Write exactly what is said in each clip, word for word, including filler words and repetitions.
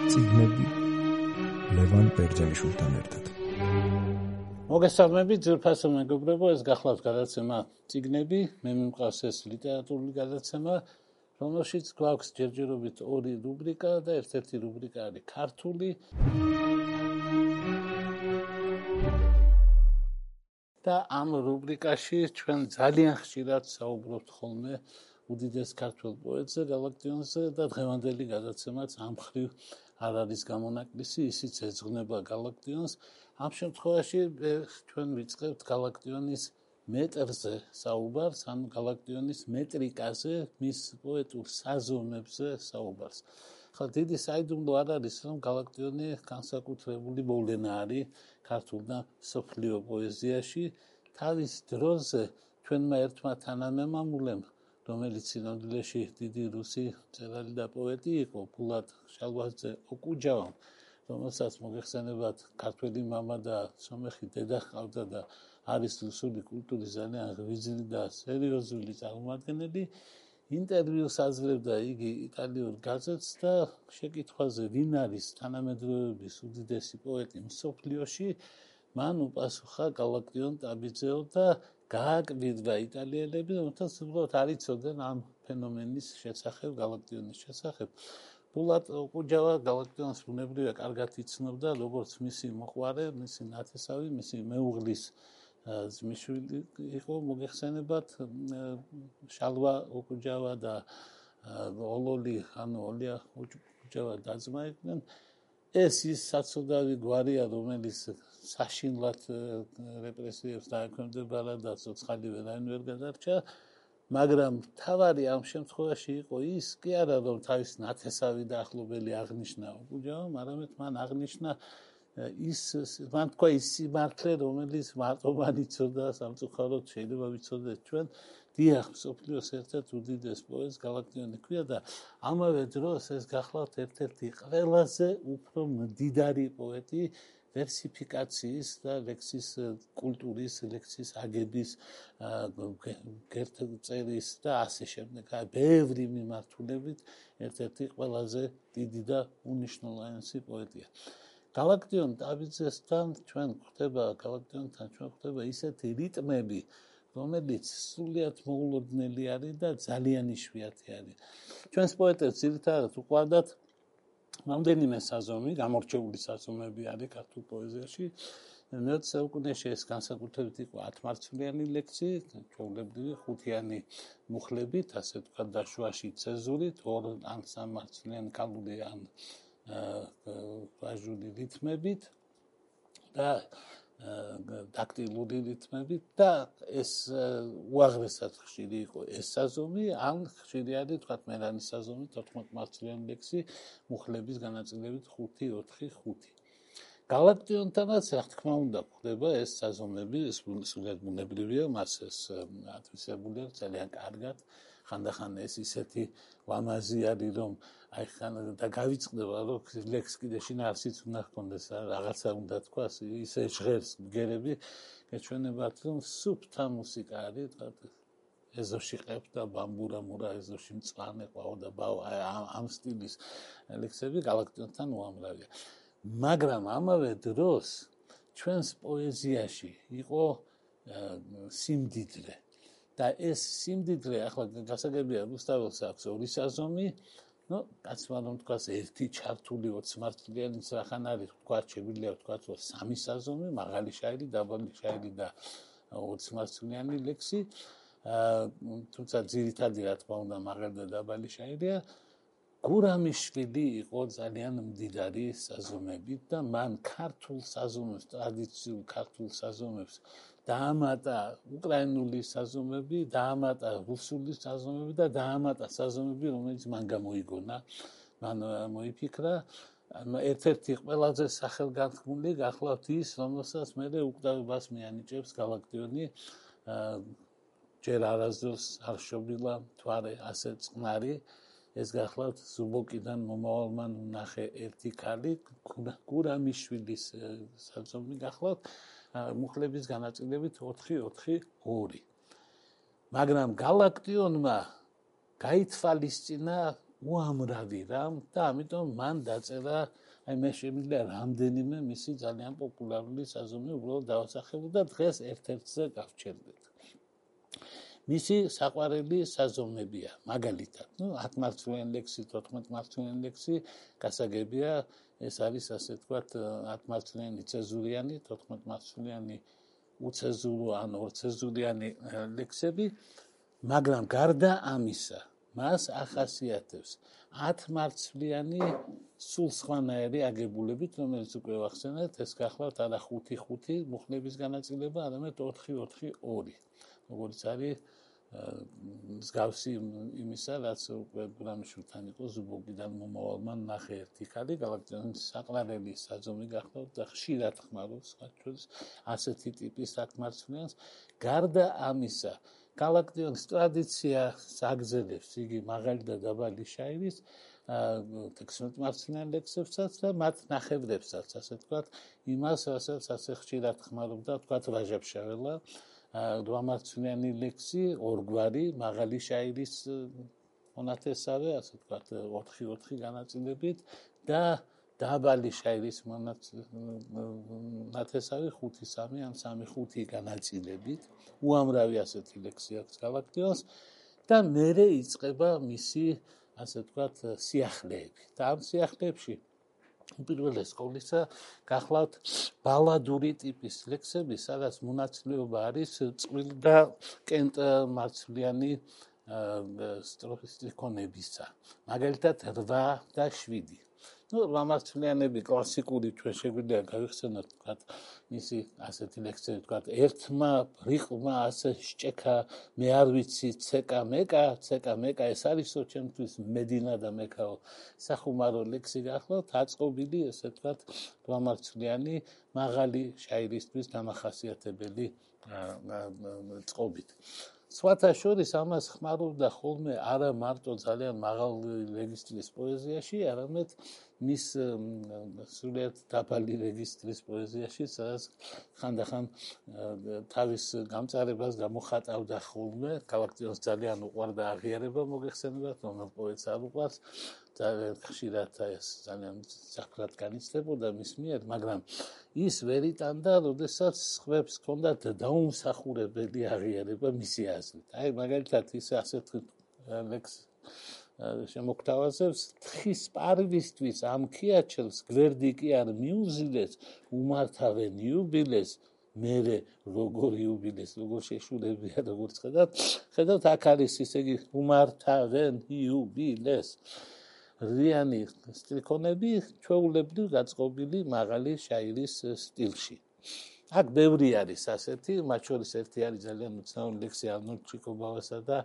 წიგნები ლევან ბერძენიშვილთან ერთად. მოგესალმებით ძვირფასო მეგობრებო, ეს გახლავთ გადაცემა წიგნები, მე მიმყავს ეს ლიტერატურული გადაცემა, რომელშიც გვაქვს ჯერჯერობით ორი რუბრიკა და ერთ-ერთი რუბრიკა არის ქართული და ამ რუბრიკაში ჩვენ ძალიან ხშირად საუბრობთ ხოლმე უდიდეს ქართველ პოეტზე, გალაკტიონზე და დღევანდელი გადაცემაც ამ მხრივ არ არის გამონაკლისი, ისიც ეძღვნება გალაკტიონს. ამ შემთხვევაში ჩვენ ვიწყებთ გალაკტიონის მეტრზე საუბარს, ანუ გალაკტიონის მეტრიკაზე, მის პოეტურ საზომებზე საუბარს. ხა დიდი საიდუმლო არ არის, რომ გალაკტიონი განსაკუთრებული მოვლენა არის ქართულ და მსოფლიო პოეზიაში. თავის დროზე ჩვენმა ერთმა თანამემამულემ, რომელიც სინამდვილეში დიდი რუსი მწერალი და პოეტი იყო, ფულად შალვაძე ოკუჯავამ, რომელსაც მოგეხსენებათ ქართველი მამა და სომეხი დედა ჰყავდა და არის რუსული კულტურის ძალიან ღვიძლი და სერიოზული წარმომადგენელი, ინტერვიუს აძლევდა იგი იტალიურ გაზეთს და შეკითხვაზე, ვინ არის თანამედროვეების უდიდესი პოეტი მსოფლიოში, მან უპასუხა გალაკტიონ ტაბიძეო და გააკვირდა იტალიელები, რომელთაც უბრალოდ არ იცოდნენ ამ ფენომენის შესახებ, გალაკტიონის შესახებ. ფულად ოკუჯავა გალაკტიონს ბუნებრივია კარგად იცნობდა, როგორც მისი მოყვარე, მისი ნათესავი, მისი მეუღლის ძმისშვილი იყო, მოგეხსენებათ, შალვა ოკუჯავა და ოლოლი, ანუ ოლია ოკუჯავა და-ძმა იყვნენ. ეს ის საცოდავი გვარია, რომელიც საშინლად რეპრესიებს დაექვემდებარა და ცოცხალი ვერავინ ვერ გადარჩა, მაგრამ მთავარი ამ შემთხვევაში იყო ის კი არა, რომ თავის ნათესავი და ახლობელი აღნიშნა ოკუჯავამ, არამედ მან აღნიშნა ის, მან თქვა ის სიმართლე, რომელიც მარტო მან იცოდა, სამწუხაროდ შეიძლება ვიცოდეთ ჩვენ, დიახ, მსოფლიოს ერთ-ერთ უდიდეს პოეტს გალაკტიონი ქვია და ამავე დროს ეს გახლავთ ერთ-ერთი ყველაზე უფრო მდიდარი პოეტი ვერსიფიკაციის და ლექსის კულტურის, ლექსის აგების, გერთწერის და ასე შემდეგ. ბევრი მიმართულებით ერთ-ერთი ყველაზე დიდი და უნიშნულოვანესი პოეტია. გალაკტიონ ტაბიძესთან ჩვენ გვხვდება, გალაკტიონთან ჩვენ გვხვდება ისეთი რიტმები, რომელიც სრულიად მოულოდნელი არის და ძალიან იშვიათი არის. ჩვენს პოეტებს ძირითადად უყვარდათ რამდენიმე საზომი, გამორჩეული საზომები არის ქართულ პოეზიაში. მეოცე საუკუნეში ეს განსაკუთრებით იყო ათმარცვლიანი ლექსი, ჩვეულებრივი ხუთიანი მუხლებით, ასე ვთქვათ, და შუაში ცეზურით, ორ ან სამმარცვლიანი ქალური ან ვაჟური რითმებით და დაქტილური რითმებით და ეს უაღრესად ხშირი იყო ეს საზომი, ან ხშირი არის, ვთქვათ, მერანის საზომი, თოთხმეტმარცვლიანი ლექსი, მუხლების განაწილებით ხუთი, ოთხი, ხუთი. გალაკტიონთანაც, რა თქმა უნდა, გვხვდება ეს საზომები, ეს სულად ბუნებრივია, მას ეს ათვისებული აქვს ძალიან კარგად. ხანდახან ეს ისეთი ლამაზი არის, რომ აი ხან და გავიწყდება, რომ ლექს კიდე შინაარსიც უნდა ჰქონდეს, რაღაცა უნდა თქვას, ისე ჟღერს ბგერები, გეჩვენებათ, რომ სუფთა მუსიკა არის, ეზოში ყებდა ბამბურა მურა, ეზოში მწვანე ყვაოდა ბავა, ამ სტილის ლექსები გალაკტიონთან უამრავია. მაგრამ ამავე დროს ჩვენს პოეზიაში იყო სიმდიდრე. და ეს სიმდიდრე, ახლა გასაგებია, რუსთაველს აქვს ორი საზომი, ნუ კაცმა რომ თქვას ერთი ჩართული ოცმარცვლიანი რახან არის, თქვა შეგვიძლია ვთქვათ, რომ სამი საზომი, მაღალი შაირი, დაბალი შაირი და ოცმარცვლიანი ლექსი, თუმცა ძირითადი რა თქმა უნდა მაღალი და დაბალი შაირია. გურამიშვილი იყო ძალიან მდიდარი საზომებით და მან ქართულ საზომებს, ტრადიციულ ქართულ საზომებს დაამატა უკრაინული საზომები, დაამატა რუსული საზომები და დაამატა საზომები, რომელიც მან გამოიგონა, მან მოიფიქრა. ერთ-ერთი ყველაზე სახელგანთქმული გახლავთ ის, რომელსაც მე უკვდავებას მიანიჭებს გალაკტიონი, ჯერ არასდროს არ შობილა მთვარე ასე წყნარი, ეს გახლავთ ზუბოკიდან მომავალმა ნახე ერთი ქალი, გურამიშვილის საზომი გახლავთ, მუხლების განაწილებით ოთხი ოთხი ორი. მაგრამ გალაკტიონმა გაითვალისწინა უამრავი რამ და ამიტომ მან დაწერა აი მე შემიძლია რამდენიმე მისი ძალიან პოპულარული საზომი უბრალოდ დავასახელო და დღეს ერთ-ერთზე გავჩერდეთ. მისი საყვარელი საზომებია მაგალითად, ну ათმარცვლიანი ლექსი, თოთხმეტმარცვლიანი ლექსი, გასაგებია, ეს არის ასე ვთქვათ ათმარცვლიანი ცეზურიანი, თოთხმეტმარცვლიანი უცეზურო ან ორცეზურიანი ლექსები, მაგრამ გარდა ამისა, მას ახასიათებს ათმარცვლიანი სულ სხვანაირი აგებულებით, რომელიც უკვე ვახსენეთ, ეს გახლავთ არა ხუთი ხუთი მუხლების განაწილება, არამედ ოთხი ოთხი ორი. როგორც არის მსგავსი იმისა, რაც უკვე გურამიშვილთან იყო ზუბოგიდან მომავალმა ნახე ერთი ქალი, გალაქტიონის საყვარელი საზომი გახლავთ და ხშირად ხმარობს სხვათა ასეთი ტიპის ათმარცვლიანს. გარდა ამისა, გალაქტიონის ტრადიცია აგზელებს იგი მაღალი და დაბალი შაირის ექვსმეტმარცვლიან ლექსებსაც და მათ ნახევრებსაც, ასე ვთქვათ, იმას, რასაც ასე ხშირად ხმარობდა, ვთქვათ, ვაჟა-ფშაველა, რვამარცვლიანი ლექსი, ორგვარი, მაღალი შაირის მონათესავე, ასე ვთქვათ, ოთხი ოთხი განაწილებით და დაბალი შაირის მონათესავე ხუთი სამი ან სამი ხუთი განაწილებით. უამრავი ასეთი ლექსი აქვს გალაქტიონს და მერე იწყება მისი, ასე ვთქვათ, სიახლეები. და ამ სიახლეებში უპირველეს ყოვლისა გახლავთ ბალადური ტიპის ლექსები, სადაც მონაცვლეობა არის წვრილ და კენტმარცვლიანი სტროფისტიკონებისა. მაგალითად რვა და შვიდი. ну რვამარცვლიანები კლასიკური ჩვენ შეგვიძლია გავიხსენოთ, ვთქვათ, მისი ასეთი ლექსები, ვთქვათ, ერთმა ბრიყმა ასე შეჭექა, მე არ ვიცი, ცეკა მეკა, ცეკა მეკა, ეს არისო ჩემთვის მედინა და მეკაო. სახუმარო ლექსი გახლავთ, აწყობილი, ესე ვთქვათ, რვამარცვლიანი მაღალი შაირისთვის დამახასიათებელი წყობით. სხვათა შორის ამას ხმარობდა ხოლმე არა მარტო ძალიან მაღალი რეგისტრის პოეზიაში, არამედ მის სრულიად დაბალი რეგისტრის პოეზიაში, სადაც ხანდახან თავის გამწარებას გამოხატავდა ხოლმე, გალაქტიონს ძალიან უყვარდა აღიარება მოგეხსენებათ, რომელ პოეტს არ უყვარს, ძალიან ხშირად ეს ძალიან საფრთხად განიცდებოდა მის მიერ, მაგრამ ის ვერ იტანდა, როდესაც სხვებს ჰქონდათ დაუმსახურებელი აღიარება მისი აზრით. აი მაგალითად ის ასეთ ლექს შემოგთავაზებს, თხის პარვისთვის ამ ქიაჩელს გვერდი კი არ მიუზილეს, უმართავენ იუბილეს, მერე როგორ იუბილეს, როგორ შეშულებია, როგორც ხედავთ, ხედავთ აქ არის ისე იგი უმართავენ იუბილეს. რიანი სტრიქონები ჩვეულებრივ გაწყობილი მაღალი შაირის სტილში. აქ ბევრი არის ასეთი, მათ შორის ერთი არის ძალიან უცნაური ლექსი არნოლდ ჩიკობავასა და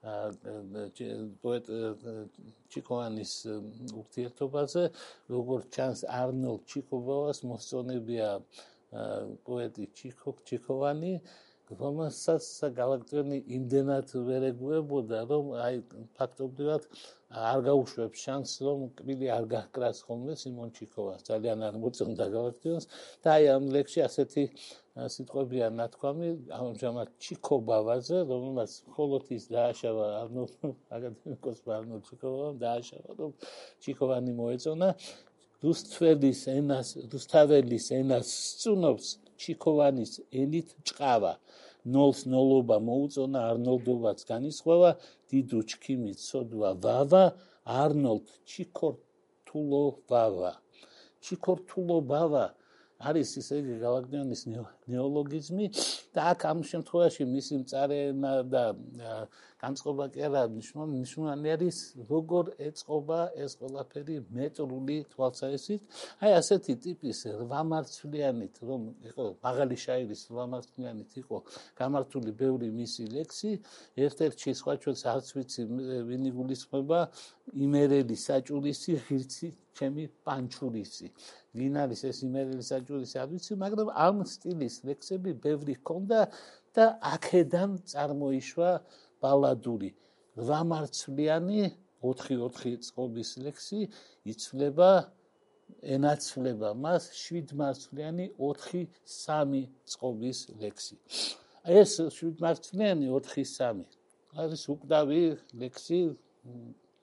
პოეტ ჩიკოვანის ურთიერთობაზე. როგორც ჩანს, არნოლდ ჩიკობავას მოსწონებია პოეტი ჩიკოვანი, რომელსაც გალაქტიონი იმდენად ვერ ეგუებოდა, რომ აი ფაქტობრივად არ გაუშვებს შანსს, რომ კბილი არ გაჰკრას ხოლმე სიმონ ჩიკოვას, ძალიან არ მოწონდა გალაქტიონს და აი ამ ლექსში ასეთი სიტყვებია ნათქვამი ამჟამად ჩიკობავაზე, რომელსაც მხოლოდ ის დააშავა არნოლდ აკადემიკოსმა არნოლდ ჩიკობავამ დააშავა, რომ ჩიკოვანი მოეწონა. რუსთველის ენას, რუსთაველის ენას სწუნობს ჩიკოვანის ენით ჭყავა. ნოლს ნოლობა მოუწონა, არნოლდობაც განისხვავა, დიდუ ჩქიმით სოდვა ვავა, არნოლდ ჩიქორთულოვავა. ჩიქორთულოვავა არის ისე იგი გალაქტიონის ნეოლოგიზმი და აქ ამ შემთხვევაში მისი მწარენა და განწყობა კი არა მნიშვნელოვანი არის, როგორ ეწყობა ეს ყველაფერი მეტრული თვალსაჩინით. აი ასეთი ტიპის რვამარცვლიანით, რომ იყო მაღალი შაირის რვამარცვლიანით იყო გამართული ბევრი მისი ლექსი, ერთ-ერთი სხვა ჩვენს არც ვიცი ვინ იგულისხმება, იმერელი საჭურისი, ღირცი ჩემი პანჩურისი. ვინ არის ეს იმერელი საჭურისი არ ვიცი, მაგრამ ამ სტილის ლექსები ბევრი ჰქონდა და აქედან წარმოიშვა ბალადური რვამარცვლიანი ოთხი ოთხი წყობის ლექსი იცვლება, ენაცვლება მას შვიდმარცვლიანი ოთხი სამი წყობის ლექსი. ეს შვიდმარცვლიანი ოთხი სამი არის უკვდავი ლექსი,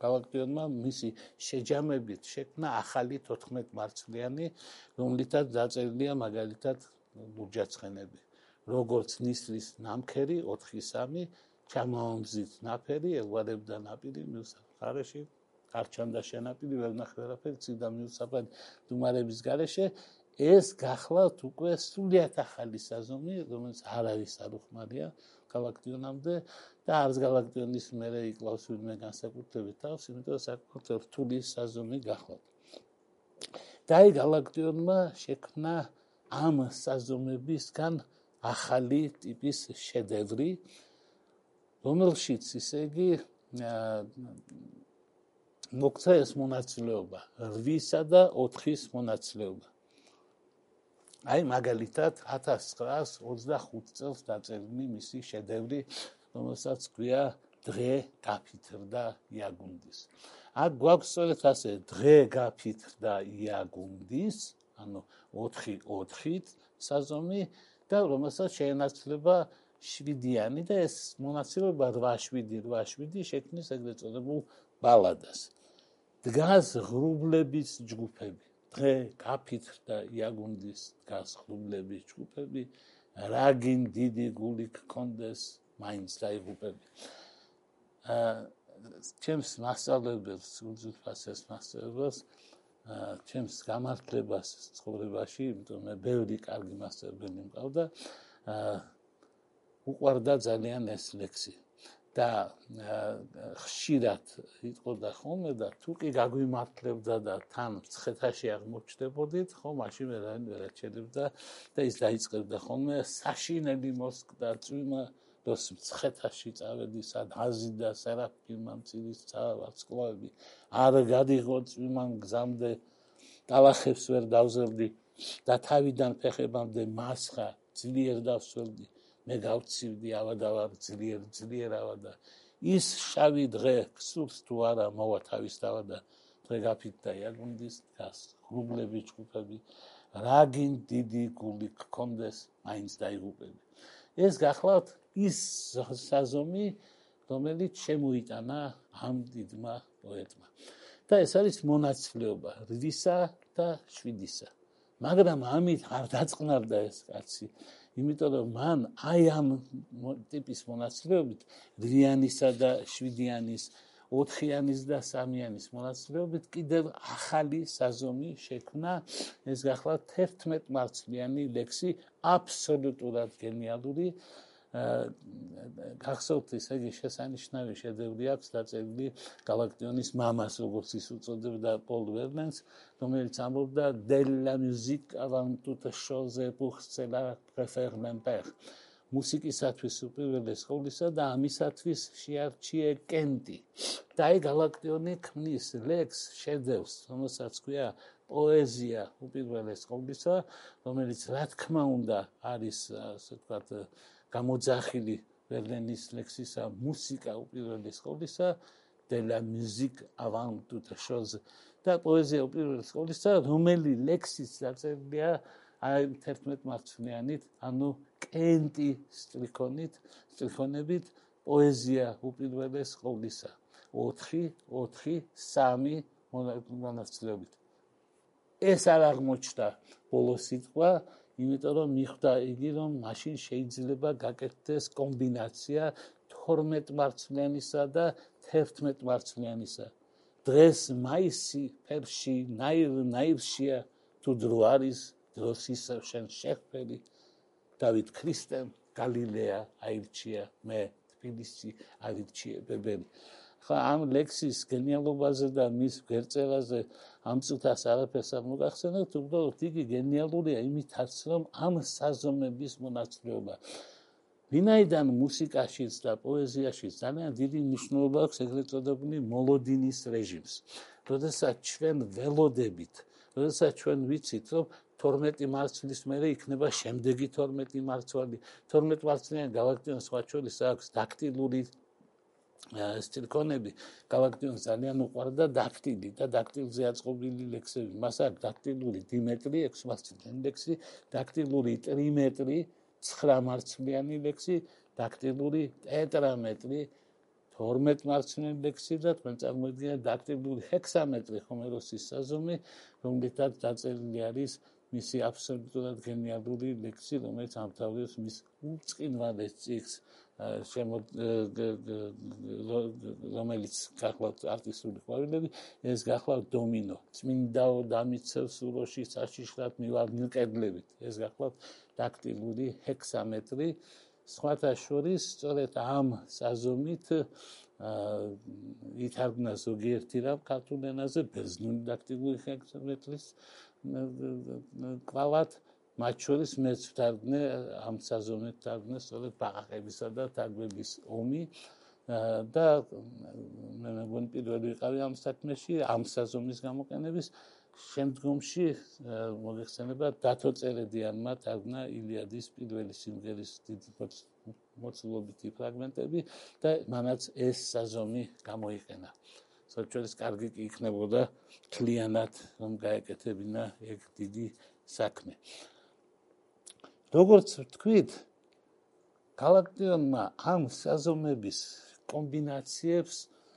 გალაქტიონმა მისი შეჯამებით შექმნა ახალი თოთხმეტმარცვლიანი, რომლითაც დაწერილია მაგალითად ლურჯაცხენები, როგორც ნისლის ნამქერი ოთხი სამი, ჩამაომზით ნაფერი, ელვარებდა ნაპირი მიუსახარეში, არ ჩანდა შენაპირი, ვერ ნახე ვერაფერი, წიდა მიუსაფრად დუმარების გარეშე, ეს გახლავთ უკვე სრულიად ახალი საზომი, რომელიც არ არის არუხმარია გალაქტიონამდე და არც გალაქტიონის მერე იკლავს ვინმე განსაკუთრებით თავს, იმიტომ საკუთრ რთული საზომი გახლავთ. და აი გალაქტიონმა შექმნა ამ საზომებისგან ახალი ტიპის შედევრი, რომელშიც ისე იგი მოგცა ეს მონაცვლეობა, რვისა და ოთხის მონაცვლეობა. აი მაგალითად ათას ცხრაას ოცდახუთ წელს დაწერილი მისი შედევრი, რომელსაც ქვია დღე გაფითრდა იაგუნდის. აქ გვაქვს სწორედ ასე, დღე გაფითრდა იაგუნდის, ანუ ოთხი ოთხით საზომი და რომელსაც შეენაცვლება შვიდიანი და ეს მონაცვლეობა რვა შვიდი რვა შვიდი შექმნის ეგრეთ წოდებულ ბალადას. დგას ღრუბლების ჯგუფები. დღე გაფითრდა იაგუნდის დგას ღრუბლების ჯგუფები, რაგინ დიდი გული გქონდეს მაინც დაიღუპები. ჩემს მასწავლებელს, უძვირფასეს მასწავლებელს, ჩემს გამართლებას ცხოვრებაში, იმიტომ მე ბევრი კარგი მასწავლებელი მყავდა, უყვარდა ძალიან ეს ლექსი და ხშირად იტყოდა ხოლმე და თუ კი გაგვიმართლებდა და თან მცხეთაში აღმოჩნდებოდით, ხო, მაშინ ვერავინ ვერ აჩერებდა და ის დაიწყებდა ხოლმე საშინელი მოსკდა წვიმა, როს მცხეთაში წავედი, სად აზიდა სერაფიმმა მწირის ვარსკვლავები, არ გადიღო წვიმან გზამდე, ტალახებს ვერ დავზევდი და თავიდან ფეხებამდე მასხა ძლიერ დავსვევდი. მე გავცივდი ავადავარ ძლიერ ძლიერ ავადა ის შავი დღე გსურს თუ არა მოვა თავის დავადა დღე გაფითრდა იაგუნდის დგას ღრუბლები ჯგუფები რაგინ დიდი გული გქონდეს მაინც დაიღუპები ეს გახლავთ ის საზომი რომელიც შემოიტანა ამ დიდმა პოეტმა და ეს არის მონაცვლეობა რვისა და შვიდისა მაგრამ ამით არ დაწყნარდა ეს კაცი იმიტომ რომ მან აი ამ ტიპის მონაცვლეობით რვიანისა და შვიდიანის, ოთხიანის და სამიანის მონაცვლეობით კიდევ ახალი საზომი შექმნა ეს გახლავთ თერთმეტმარცვლიანი ლექსი აბსოლუტურად გენიალური გახსოვთ ისე იგი შესანიშნავი შედევრი აქვს დაწერილი გალაქტიონის მამას როგორც ის უწოდებდა პოლ ვერლენს რომელიც ამბობდა de la musique avant toute chose pour cela préfère mon père მუსიკისათვის უპირველეს ყოვლისა და ამისათვის შეარჩიე კენტი და აი გალაქტიონი ქმნის ლექს შედევს რომელსაც ქვია პოეზია უპირველეს ყოვლისა რომელიც რა თქმა უნდა არის ასე ვთქვათ გამოძახილი ვერლენის ლექსისა მუსიკა უპირველეს ყოვლისა de la musique avant toute chose და პოეზია უპირველეს ყოვლისა რომელი ლექსის დაწერილია აი თერთმეტმარცვლიანით ანუ კენტი სტრიქონით სტრიქონებით პოეზია უპირველეს ყოვლისა ოთხი ოთხი სამი მონაცვლეობით ეს არ აღმოჩნდა ბოლო სიტყვა იმიტომ რომ მიხვდა იგი რომ მაშინ შეიძლება გაკეთდეს კომბინაცია თორმეტმარცვლიანისა და თერთმეტმარცვლიანისა დღეს მაისი ფერში ნაირ ნაირშია თუ დრო არის დროს ისევ შენ შეხველი დავით ქრისტემ გალილეა აირჩია მე თბილისი აირჩიებებელი ხა ამ ლექსის გენიალობაზე და მის გერწერაზე ამ წუთას არაფერს არ მოგახსენებთ უბრალოდ იგი გენიალურია იმითაც რომ ამ საზომების მონაცვლეობა ვინაიდან მუსიკაშიც და პოეზიაში ძალიან დიდი მნიშვნელობა აქვს ეგრეთ წოდებული მოლოდინის რეჟიმს როდესაც ჩვენ ველოდებით როდესაც ჩვენ ვიცით რომ თორმეტი მარცვლის მერე იქნება შემდეგი თორმეტი მარცვალი თორმეტ მარცვლიან გალაქტიონს სხვა შორის აქვს დაქტილური სტრიქონები გალაქტიონს ძალიან უყვარდა დაქტილი და დაქტილზე აწყობილი ლექსები მას აქვს დაქტილური დიმეტრი ექვსი მარცვლიანი ლექსი დაქტილური ტრიმეტრი ცხრა მარცვლიანი ლექსი დაქტილური ტეტრამეტრი თორმეტ მარცვლიანი ლექსი და თქვენ წარმოიდგინეთ დაქტილური ჰექსამეტრი ჰომეროსის საზომი, რომლითაც დაწერილი არის მისი აბსოლუტურად გენიალური ლექსი, რომელიც ამთავრებს მის უწყინვალეს წიგნს, რომელიც გახლავთ არტისტული ყვავილები, ეს გახლავთ დომინო. წმინდაო დამიცევს უროში საშიშლად მივარდნილ კედლებით. ეს გახლავთ დაქტილური ჰექსამეტრი. სხვათა შორის, სწორედ ამ საზომით ითარგმნა ზოგიერთი რამ ქართულ ენაზე ბერძნული დაქტილური ჰექსამეტრის კვალად, მათ შორის მეც ვთარგმნე ამ საზომით ვთარგმნე სწორედ ბაყაყებისა და თარგმების ომი და მე მეგონი პირველი ვიყავი ამ საქმეში, ამ საზომის გამოყენების. შემდგომში მოგეხსენება დათო წერედიანმა თარგმნა ილიადის პირველი სიმღერის დიდი მოცულობითი ფრაგმენტები და მანაც ეს საზომი გამოიყენა. საერთოდ კარგი კი იქნებოდა მთლიანად რომ გაეკეთებინა ეგ დიდი საქმე. როგორც ვთქვით, გალაქტიონმა ამ საზომების კომბინაციებს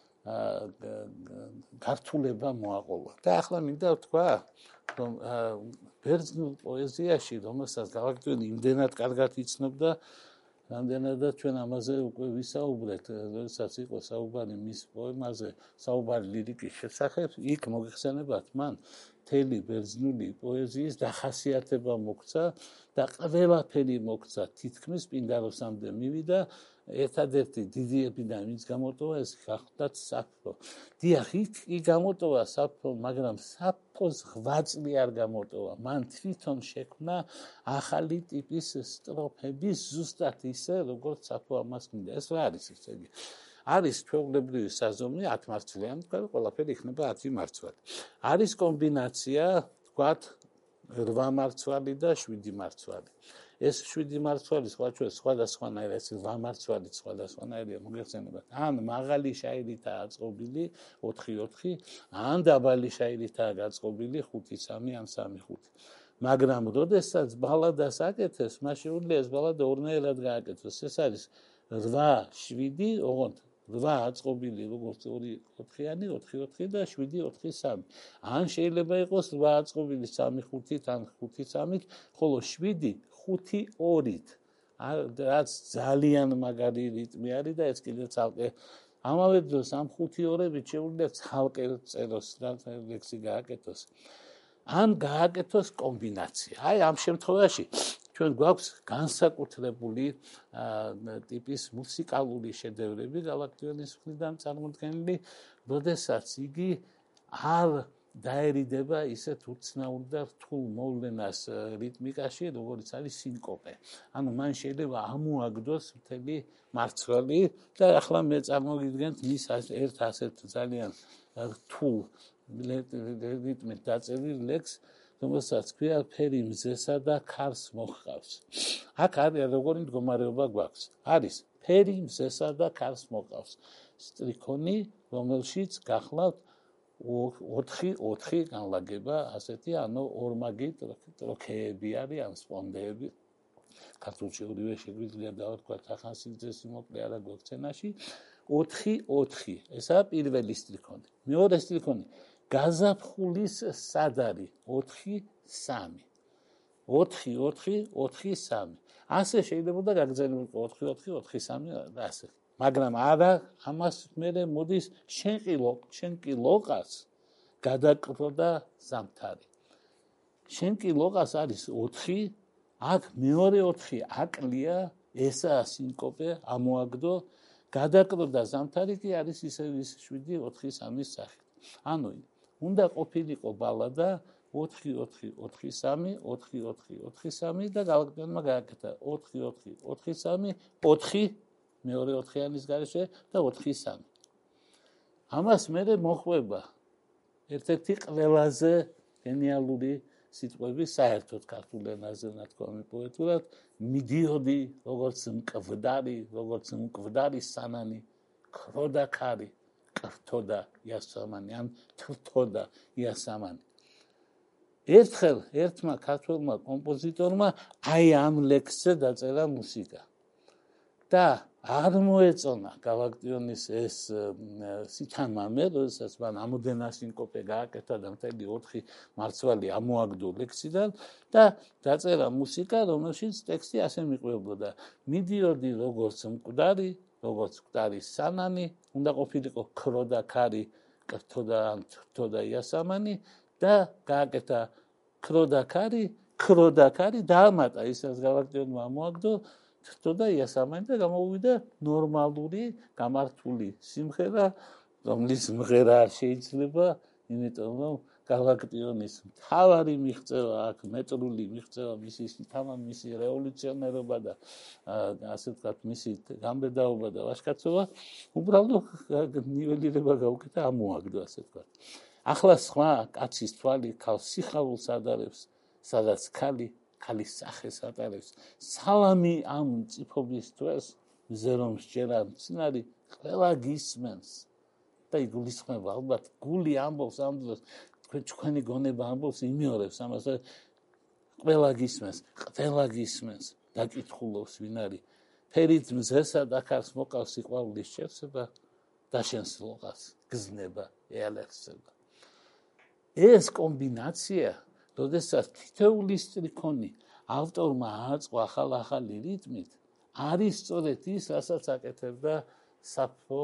გართულება მოაყოლა. და ახლა მინდა ვთქვა, რომ ბერძნულ პოეზიაში, რომელსაც გალაქტიონი იმდენად კარგად იცნობდა, რამდენადაც ჩვენ ამაზე უკვე ვისაუბრეთ, როდესაც იყო საუბარი მის პოემაზე, საუბარი ლირიკის შესახებ, იქ მოგეხსენებათ მან მთელი ბერძნული პოეზიის დახასიათება მოქცა და ყველაფერი მოქცა თითქმის პინდაროსამდე მივიდა. ერთადერთი დიდი ეპიდემია ვინც გამოტოვა ეს გახლავთ საფო. დიახ, იქ გამოტოვა საფო, მაგრამ საფოს ღვაწლი არ გამოტოვა. მან თვითონ შექმნა ახალი ტიპის სტროფები, ზუსტად ისე, როგორც საფო ამას მინდა. ეს რა არის ესე იგი? არის ჩვეულებრივი საზომი ათ მარცვლიანი, ყველაფერი იქნება ათი მარცვალი. არის კომბინაცია, ვთქვათ, რვა მარცვალი და შვიდი მარცვალი. ეს შვიდი მარცვალი სხვაჩვენს სხვადასხვანაირი, ეს რვა მარცვალი სხვადასხვანაირია, მოგეხსენებათ. ან მაღალი შაირითაა აწყობილი ოთხი ოთხი, ან დაბალი შაირითაა გაწყობილი ხუთი სამი ან სამი ხუთი. მაგრამ როდესაც ბალადას აკეთეს, მას შეუძლია ეს ბალადა ორნაირად გააკეთოს. ეს არის რვა შვიდი, ოღონდ რვა აწყობილი როგორც ორი ოთხიანი, ოთხი ოთხი და შვიდი ოთხი სამი. ან შეიძლება იყოს რვა აწყობილი სამი ხუთით ან ხუთი სამით, ხოლო შვიდი ხუთი ორით. რაც ძალიან მაგარი რიტმი არის და ეს კიდე ცალკე ამავე დროს ამ ხუთი ორებით შეუძლია ცალკე წეროს და ლექსი გააკეთოს. ან გააკეთოს კომბინაცია. აი ამ შემთხვევაში ჩვენ გვაქვს განსაკუთრებული ტიპის მუსიკალური შედევრები გალაქტიონის მხრიდან წარმოდგენილი, როდესაც იგი არ დაერიდება ისეთ უცნაურ და რთულ მოვლენას რიტმიკაში, როგორც არის სინკოპე. ანუ მან შეიძლება ამოაგდოს მთელი მარცვალი და ახლა მე წარმოგიდგენთ მის ერთ ასეთ ძალიან რთულ რიტმით დაწერილ ლექსს, რომელსაც ქვია ფერი მზესა და ქარს მოჰყავს. აქ არის როგორი მდგომარეობა გვაქვს. არის ფერი მზესა და ქარს მოჰყავს. სტრიქონი, რომელშიც გახლავთ ოთხი ოთხი განლაგება, ასეთი, ანუ ორმაგი ტროქეები არის, ან სპონდეები. ქართულში ორივე შეგვიძლია დავთქვათ, ახასიათებს მოკლე არა გვაქვს ენაში. ოთხი ოთხი, ესაა პირველი სტრიქონი. მეორე სტრიქონი გაზაფხულის სადარი ოთხი სამი. ოთხი ოთხი ოთხი სამი. ასე შეიძლება გაგრძელებულიყო ოთხი ოთხი ოთხი სამი და ასე. მაგრამ არა ამას მერე მოდის შენ ყილო, შენ ყილოყას გადაკრო და ზამთარი. შენ ყილოყას არის ოთხი, აქ მეორე ოთხი აკლია, ესაა სინკოპე, ამოაგდო, გადაკრო და ზამთარი კი არის ისევ ის შვიდი ოთხი სამის სახით. ანუ უნდა ყოფილიყო ბალადა ოთხი ოთხი ოთხი სამი, ოთხი ოთხი ოთხი სამი და გალაქტიონმა გააკეთა ოთხი ოთხი ოთხი სამი, ოთხი მეორე ოთხიანის გარეშე და ოთხი სამი. ამას მერე მოხვება ერთ-ერთი ყველაზე გენიალური სიტყვები საერთოდ ქართულ ენაზე ნათქვამი პოეტურად, მიდიოდი როგორც მკვდარი, როგორც მკვდარი სანანი, ქროდა ქარი, კრთოდა იასამანი, ან თრთოდა იასამანი. ერთხელ ერთმა ქართველმა კომპოზიტორმა აი ამ ლექსზე დაწერა მუსიკა. და არ მოეწონა გალაქტიონის ეს სითამამე, როდესაც მან ამოდენა სინკოპე გააკეთა და მთელი ოთხი მარცვალი ამოაგდო ლექსიდან და დაწერა მუსიკა, რომელშიც ტექსტი ასე მიყვებოდა: მიდიოდი როგორც მკვდარი, როგორც მკვდარი სანანი, უნდა ყოფილიყო ქრო და ქარი, კრთო და თრთო და იასამანი და გააკეთა ქრო და ქარი, ქრო და ქარი დაამატა ისაც გალაქტიონმა ამოაგდო თრთო და იასამანი და გამოვიდა ნორმალური გამართული სიმღერა, რომლის მღერა არ შეიძლება, იმიტომ რომ გალაქტიონის მთავარი მიღწევა აქ მეტრული მიღწევა, მისი თამამ მისი რევოლუციონერობა და ასე ვთქვათ, მისი გამბედაობა და ვაჟკაცობა უბრალოდ ნიველირება გაუკეთა, ამოაგდო, ასე ვთქვათ. ახლა სხვა კაცის თვალი ქალს სიხარულს ადარებს, სადაც ქალი ქალის სახეს ატარებს. სალამი ამ მწიფობის დღეს, მზე რომ სჯერა მცნარი, ყველა გისმენს და იგულისხმება ალბათ გული ამბობს ამ დროს, თქვენი გონება ამბობს, იმეორებს ამას, ყველა გისმენს, ყველა გისმენს, დაკითხულობს ვინ არის, ფერით მზესა და ქარს მოკავს სიყვარულის შევსება და შენს ლოყას გზნება ეალერსება. ეს კომბინაცია, როდესაც თითოეული სტრიქონი ავტორმა ააწყო ახალ-ახალი რიტმით, არის სწორედ ის, რასაც აკეთებდა საფო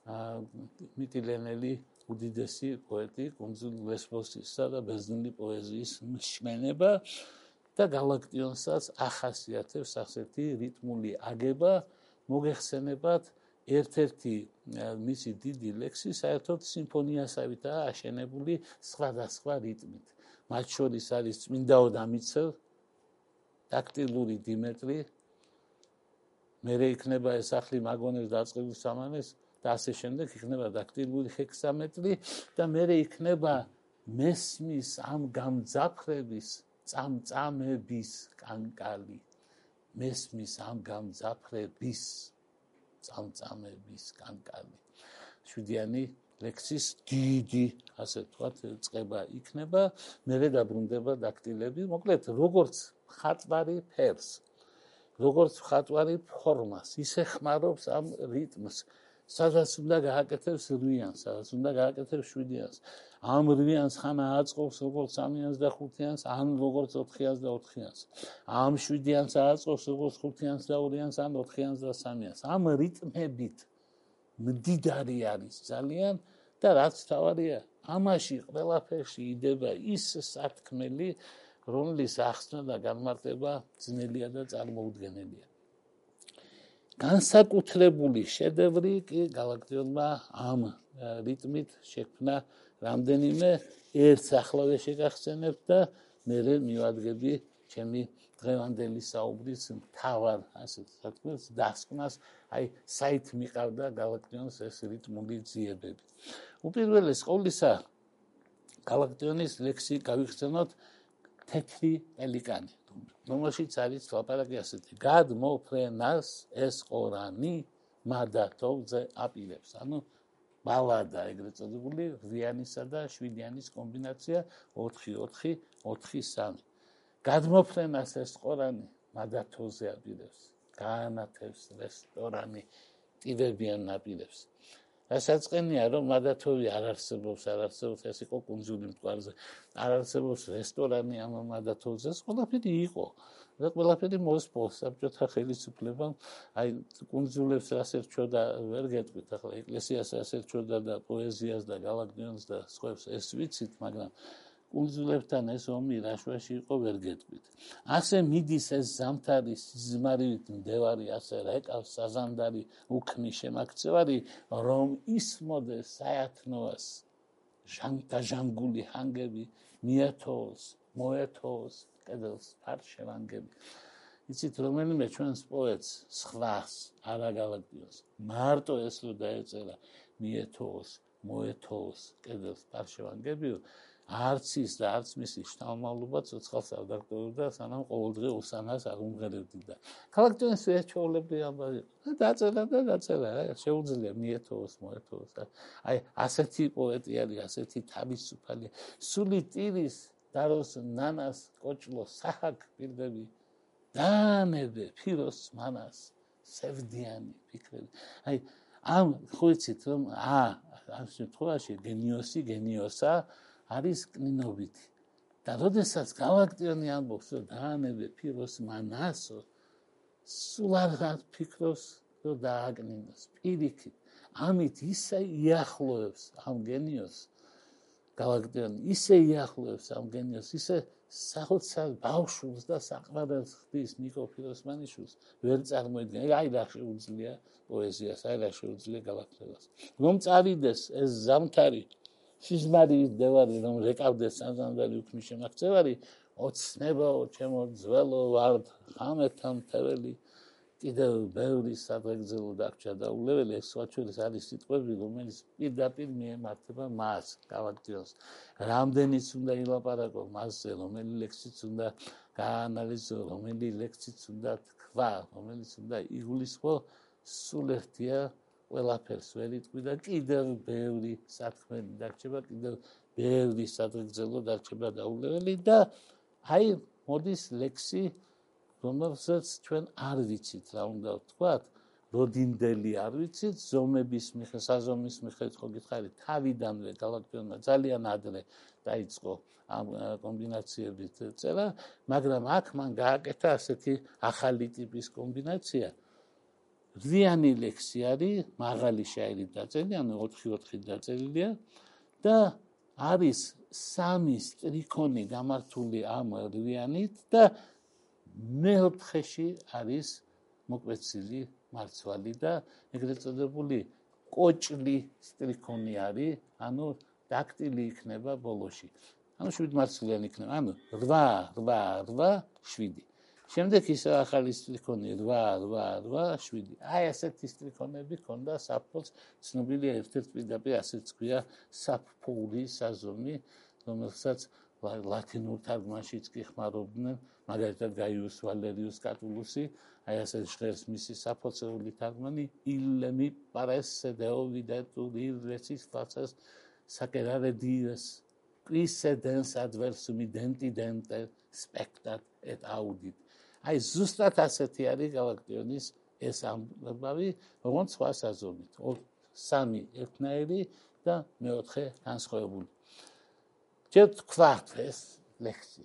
მიტილენელი უდიდესი პოეტი კუნძულ ლესბოსისა და ბერძნული პოეზიის მშმენება და გალაქტიონსაც ახასიათებს ასეთი რიტმული აგება. მოგეხსენებათ, ერთ-ერთი მისი დიდი ლექსი საერთოდ სიმფონიასავითაა აშენებული სხვადასხვა რიტმით. მათ შორის არის წმინდაო დამიცევ, ტაქტილური დიმეტრი, მერე იქნება ეს სახლი მაგონებს დაწყებული სამანეს და ასე შემდეგ იქნება ტაქტილური ჰექსამეტრი და მერე იქნება მესმის ამ გამძაფრების წამწამების კანკალი. მესმის ამ გამძაფრების წამწამების კანკალი. შვიდიანი ლექსის დიდი, ასე ვთქვათ, წყება იქნება, მერე დაბრუნდება დაქტილები, მოკლედ, როგორც მხატვარი ფერს, როგორც მხატვარი ფორმას, ისე ხმარობს ამ რიტმს, სადაც უნდა გააკეთებს რვიანს, სადაც უნდა გააკეთებს შვიდიანს. ამ რვიანს ხან ააწყობს როგორც სამიანს და ხუთიანს, ან როგორც ოთხიანს და ოთხიანს. ამ შვიდიანს ააწყობს როგორც ხუთიანს და ორიანს, ან ოთხიანს და სამიანს. ამ რიტმებით მდიდარი არის ძალიან და რაც თავარია, ამაში ყველაფერში იდება ის სათქმელი, რომლის ახსნა და განმარტება ძნელია და წარმოუდგენელია. განსაკუთრებული შედევრი კი გალაქტიონმა ამ რიტმით შექმნა რამდენიმე ერთს ახლავე შეგახსენებთ და მერე მივადგები ჩემი დღევანდელი საუბრის მთავარ ასე თქმის დასკვნას, აი საით მიყავდა გალაქტიონს ეს რიტმული ძიებები. უპირველეს ყოვლისა გალაქტიონის ლექსი გავიხსენოთ თეთრი პელიკანი, რომელშიც არის ლაპარაკი ასეთი: გადმოფრენას ეს ყორანი მადათოვზე აპირებს. ანუ ბალადა ეგრეთ წოდებული რვიანისა და შვიდიანის კომბინაცია ოთხი ოთხი ოთხი სამი. გადმოფრენას ეს ყორანი მადათოვზე აპირებს, გაანათებს რესტორანი ტივებიან ნაპირებს. რასაწყენია, რომ მადათოვი არ არსებობს, არ არსებობს, ეს იყო კუნძული მტკვარზე, არ არსებობს რესტორანი ამ მადათოვზე, ეს ყველაფერი იყო და ყველაფერი მოსპოს საბჭოთა ხელისუფლებამ, აი კუნძულებს რას ერჩოდა ვერ გეტყვით, ახლა ეკლესიას რას ერჩოდა და პოეზიას და გალაქტიონს და სხვებს ეს ვიცით, მაგრამ კუნძულებთან ეს ომი რაშვაში იყო ვერ გეტყვით. ასე მიდის ეს ზამთარი სიზმარივით მდევარი, ასე რეკავს საზანდარი უქმი შემაქცევარი, რომ ისმოდეს საათნოას დაჟანგული ჰანგები, მიათოვოს, მოეთოვოს კედელს ფარშევანგები. იცით, რომელიმე ჩვენს პოეტს სხვას, არა გალაქტიონს, მარტო ეს რო დაეწერა, მიეთოვოს, მოეთოვოს კედელს ფარშევანგები, არც ის და არც მისი შთამომავლობა ცოცხალს არ დაგტოვებდა, სანამ ყოველდღე უსანას არ უმღერებდიდა. გალაქტიონის ერთჩეულებრივი ამბავი დაწერა და დაწერა, შეუძლია მიეთოვოს, მოეთოვოს. აი ასეთი პოეტი არის, ასეთი თავისუფალი, სული ტირის დაროს ნანას კოჭლო საჰაკ პირდები, დაანებე ფიროს მანას, სევდიანი ფიქრები. აი ამ ხო იცით რომ აა ამ შემთხვევაში გენიოსი გენიოსა არის კნინობითი. და როდესაც გალაქტიონი ამბობს რომ დაანებე ფიროს მანასო სულ არ ფიქრობს რომ დააკნინოს პირიქით. ამით ისე იახლოვებს ამ გენიოსს გალაქტიონი ისე იახლოვებს ამ გენიოსს ისე სახოცარ ბავშვს და საყვარელს ხდის ნიკო ფიროსმანიშვილს ვერ წარმოიდგენ. აი რა შეუძლია პოეზიას, აი რა შეუძლია გალაქტიონს. რომ წავიდეს ეს ზამთარი სიზმარის დევარი რომ რეკავდეს სანამდელი უქმის შემაღწევარი ოცნებაო ჩემო ძველო ვარდ ხამეთა მთეველი კიდევ ბევრი სადღეგრძელო დარჩა დაულეველი. ეს სხვაჩვერის არის სიტყვები რომელიც პირდაპირ მიემართება მას გალაქტიონს. რამდენიც უნდა ილაპარაკო მასზე, რომელი ლექსიც უნდა გაანალიზო, რომელი ლექსიც უნდა თქვა, რომელიც უნდა იგულისხმო, სულ ერთია ყველაფერს ვერ იტყვი და კიდევ ბევრი საქმე დარჩება, კიდევ ბევრი სადღეგრძელო დარჩება დაულეველი და აი მოდის ლექსი რომელსაც ჩვენ არ ვიცით რა უნდა ვთქვათ, როდინდელი არ ვიცით, ზომების მიხედვით, საზომის მიხედვით ხო გითხარით, თავიდანვე გალაქტიონმა ძალიან ადრე დაიწყო ამ კომბინაციებით წერა, მაგრამ აქ მან გააკეთა ასეთი ახალი ტიპის კომბინაცია. რვიანი ლექსი არის, მაღალი შაირით დაწერილი, ანუ ოთხი ოთხით დაწერილია და არის სამი სტრიქონი გამართული ამ რვიანით და მეოთხეში არის მოკვეცილი მარცვალი და ეგრეთ წოდებული კოჭლი სტრიქონი არის, ანუ დაქტილი იქნება ბოლოში. ანუ შვიდ მარცვლიანი იქნება, ანუ რვა რვა რვა შვიდი. შემდეგ ისე ახალი სტრიქონი რვა რვა რვა შვიდი. აი ასეთი სტრიქონები ქონდა საფოს ცნობილია ერთ-ერთ პირდაპირ ასეც ქვია საფფური საზომი, რომელსაც ლათინურ თარგმანშიც კი ხმარობდნენ, მაგალითად გაიუს ვალერიუს კატულუსი, აი ასე ჟღერს მისი საფოცეული თარგმანი ილემი პარესე დეოვიდეტური რეცის ფაცას საკერარე დიეს პრისედენს ადვერსუმი დენტიდენტე სპექტატ ეტ აუდიტ. აი ზუსტად ასეთი არის გალაქტიონის ეს ამბავი, როგორც სხვა საზომით. სამი ერთნაირი და მეოთხე განსხვავებული. ჯერ თქვათ ეს ლექსი.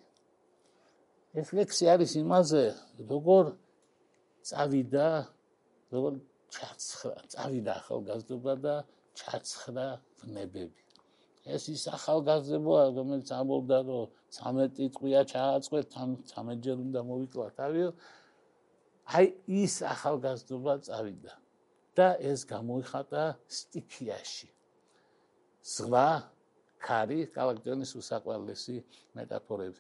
ეს ლექსი არის იმაზე, როგორ წავიდა, როგორ ჩაცხრა, წავიდა ახალგაზრდობა და ჩაცხრა ვნებები. ეს ის ახალგაზრდობაა, რომელიც ამბობდა, რომ ცამეტი ტყვია ჩააწყვეთ, ცამეტჯერ უნდა მოვიკლა თავი. აი ის ახალგაზრდობა წავიდა და ეს გამოიხატა სტიქიაში. ზღვა ქარი გალაქტიონის უსაყვარლესი მეტაფორები.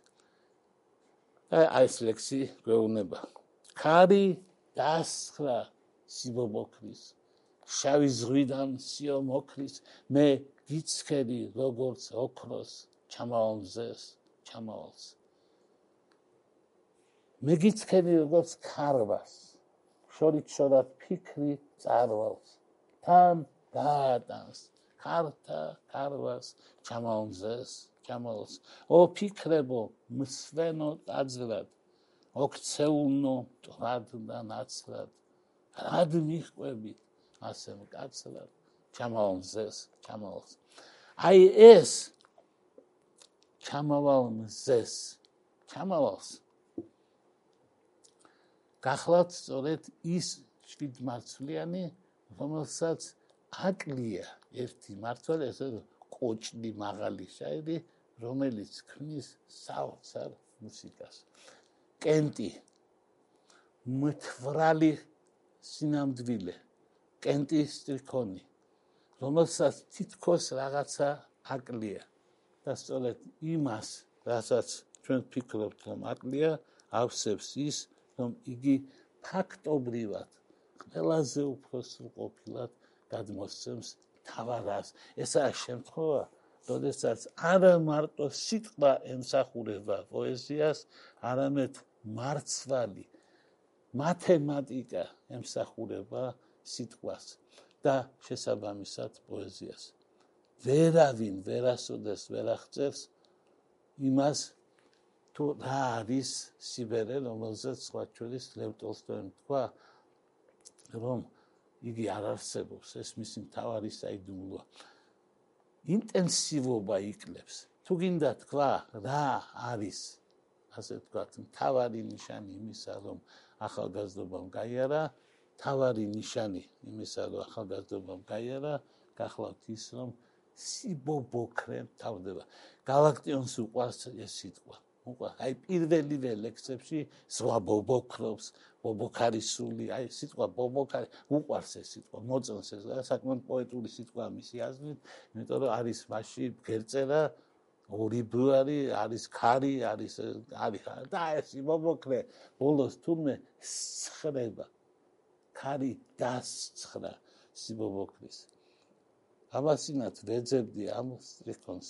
აი ეს ლექსი გვეუბნება. ქარი დასხრა სიბობოქრის, შავი ზღვიდან სიო მოქრის, მე გიცქერი როგორც ოქროს ჩამავალზეს ჩამავალს. მე გიცქერი როგორც ქარვას, შორით შორად ფიქრი წარვალს, თან გაატანს ქართა ქარვას ჩამავალზეს ჩამავალს. ო ფიქრებო მსვენო ტაძრად, ოქცეულნო მტრად და ნაცრად, რად მიჰყვებით ასე მკაცრად ჩამავალზეს ჩამავალს. აი ეს ჩამავალზეს ჩამავალს გახლავთ სწორედ ის შვიდმარცვლიანი, რომელსაც აკლია ერთი მართალი, ესე კოჭლი მაღალი შაირი, რომელიც ქმნის საოცარ მუსიკას. კენტი მთვრალი სინამდვილე, კენტი სტრიქონი, რომელსაც თითქოს რაღაცა აკლია და სწორედ იმას, რასაც ჩვენ ფიქრობთ, რომ აკლია, ავსებს ის, რომ იგი ფაქტობრივად ყველაზე უფრო სრულყოფილად გადმოსცემს თავარას. ესაა შემთხვევა, როდესაც არა მარტო სიტყვა ემსახურება პოეზიას, არამედ მარცვალი მათემატიკა ემსახურება სიტყვას და შესაბამისად პოეზიას. ვერავინ ვერასოდეს ვერ აღწერს იმას, თუ რა არის სიბერე, რომელზეც სხვაჩვერის ლევ ტოლსტოიმ თქვა, რომ იგი არ არსებობს, ეს მისი მთავარი საიდუმლოა. ინტენსივობა იკლებს. თუ გინდა თქვა, რა არის, ასე ვთქვათ, მთავარი ნიშანი იმისა, რომ ახალგაზრდობამ გაიარა, მთავარი ნიშანი იმისა, რომ ახალგაზრდობამ გაიარა, გახლავთ ის, რომ სიბობოქრე თავდება. გალაქტიონს უყვარს ეს სიტყვა. უყვარს. აი პირველივე ლექსებში სხვა ბობოქრობს, ბობოქარისული, აი სიტყვა ბობოქარი უყვარს ეს სიტყვა, მოწონს ეს, საკმაოდ პოეტური სიტყვაა მისი აზრით, იმიტომ რომ არის მასში გერწერა ორი ბუარი, არის ქარი, არის არის და ეს ბობოქრე ბოლოს თურმე სხრება. ქარი დასცხრა სიბობოქრის. ამასინათ ვეძებდი ამ სტრიქონს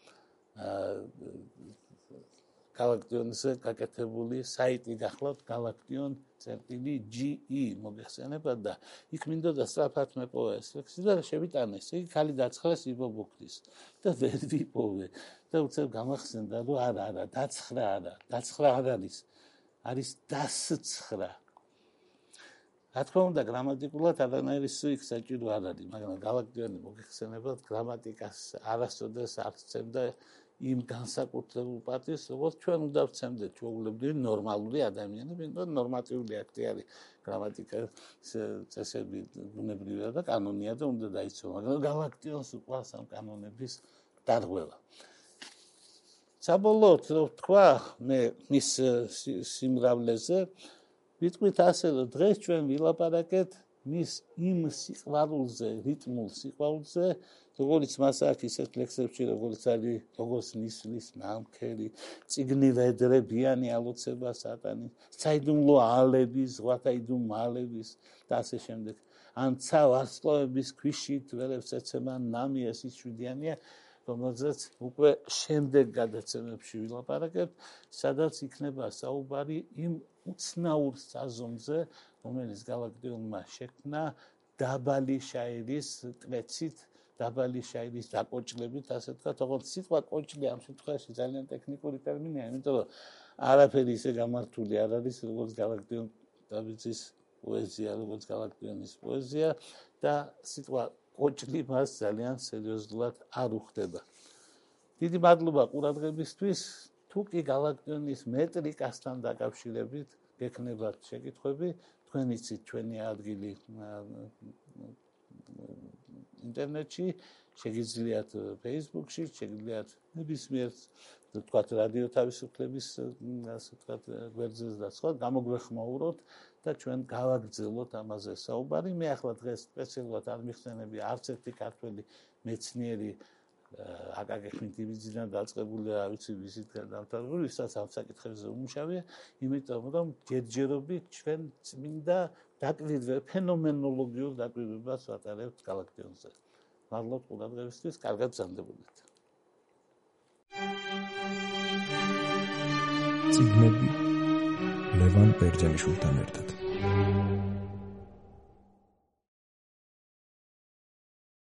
გალაქტიონზე გაკეთებული საიტი გახლავთ galaktion.ge მოგეხსენებათ და იქ მინდოდა სწრაფად მეპოვა ეს ლექსი და შევიტანეს. იგი ქალი დაცხრა სიბობოქრის და ვერ ვიპოვე და უცებ გამახსენდა რომ არა არა დაცხრა არა დაცხრა არ არის არის დასცხრა. რა თქმა უნდა გრამატიკულად არანაირი სუიქ საჭირო არ არის, მაგრამ გალაქტიონი მოგეხსენებათ გრამატიკას არასოდეს არ ცემდა იმ განსაკუთრებულ პატივს, როგორც ჩვენ უნდა ვცემდეთ ჩვეულებრივი ნორმალური ადამიანები, იმიტომ ნორმატიული აქტი არის გრამატიკა, წესები ბუნებრივია და კანონია და უნდა დაიცვა, მაგრამ გალაქტიონს უყვარს ამ კანონების დარღვევა. საბოლოოდ რო ვთქვა მე მის სიმრავლეზე ვიტყვით ასე, რომ დღეს ჩვენ ვილაპარაკეთ მის იმ სიყვარულზე, რიტმულ სიყვარულზე, როგორც მას აქვს ისეთ ლექსებში, როგორც არის, როგორც ნისლის ნამქერი, წიგნი ვედრებიანი ალოცება სატანის, საიდუმლო ალების, ზღვათაიდუმ მალების და ასე შემდეგ. ან ცა ვარსკვლავების ქვიშით ვერებს ეცემა ნამი ეს იშვიდიანია, რომელზეც უკვე შემდეგ გადაცემებში ვილაპარაკებთ, სადაც იქნება საუბარი იმ უცნაურ საზომზე, რომელიც გალაქტიონმა შექმნა დაბალი შაირის კვეცით, დაბალი შაირის დაკოჭლებით, ასე ვთქვათ, თორემ სიტყვა კოჭლი ამ შემთხვევაში ძალიან ტექნიკური ტერმინია, იმიტომ რომ არაფერი ისე გამართული არ არის, როგორც გალაქტიონ დავიძის პოეზია, როგორც გალაქტიონის პოეზია და სიტყვა კოჭლი მას ძალიან სერიოზულად არ უხდება. დიდი მადლობა ყურადღებისთვის. თუ კი გალაქტიონის მეტრიკასთან დაკავშირებით გექნებათ შეკითხვები, თქვენ იცით ჩვენი ადგილი ინტერნეტში, შეგიძლიათ Facebook-ში, შეგიძლიათ ნებისმიერ თქვათ რადიო თავისუფლების ასე ვთქვათ გვერდზეც და სხვა გამოგვეხმაუროთ და ჩვენ გავაგრძელოთ ამაზე საუბარი. მე ახლა დღეს სპეციალურად არ მიხსენები არც ერთი ქართველი მეცნიერი აკაკი ხმიდიბიძიდან დაწყებული რა ვიცი ვიზითგან დამთავრებული, ვისაც ამ საკითხებზე უმუშავია, იმიტომ რომ ჯერჯერობით ჩვენ წმინდა დაკვირვება, ფენომენოლოგიურ დაკვირვებას ვატარებთ გალაქტიონზე. მადლობთ ყურადღებისთვის, კარგად გრძანდებოდეთ. წიგნები ლევან ბერძენიშვილთან ერთად.